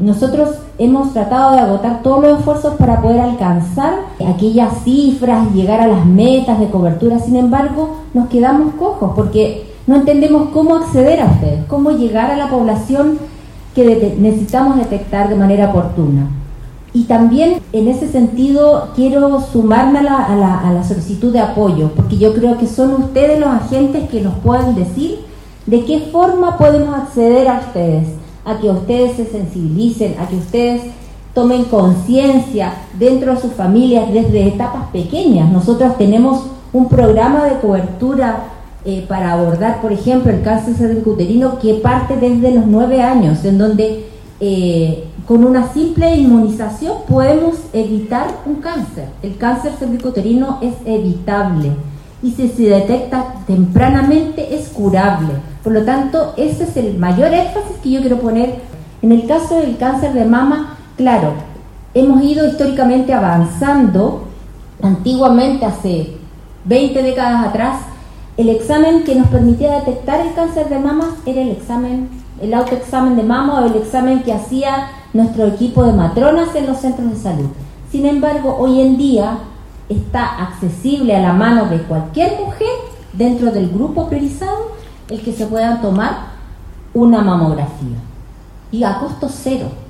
nosotros hemos tratado de agotar todos los esfuerzos para poder alcanzar aquellas cifras, llegar a las metas de cobertura. Sin embargo, nos quedamos cojos porque no entendemos cómo acceder a ustedes, cómo llegar a la población que necesitamos detectar de manera oportuna. Y también en ese sentido quiero sumarme a la solicitud de apoyo, porque yo creo que son ustedes los agentes que nos pueden decir de qué forma podemos acceder a ustedes, a que ustedes se sensibilicen, a que ustedes tomen conciencia dentro de sus familias desde etapas pequeñas. Nosotros tenemos un programa de cobertura para abordar, por ejemplo, el cáncer cervicuterino que parte desde los 9 años, en donde con una simple inmunización podemos evitar un cáncer. El cáncer cervicuterino es evitable y si se detecta tempranamente es curable. Por lo tanto, ese es el mayor énfasis que yo quiero poner. En el caso del cáncer de mama, claro, hemos ido históricamente avanzando. Antiguamente, hace 20 décadas atrás, el examen que nos permitía detectar el cáncer de mama era el autoexamen de mama o el examen que hacía nuestro equipo de matronas en los centros de salud. Sin embargo, hoy en día está accesible a la mano de cualquier mujer dentro del grupo priorizado el que se puedan tomar una mamografía y a costo cero.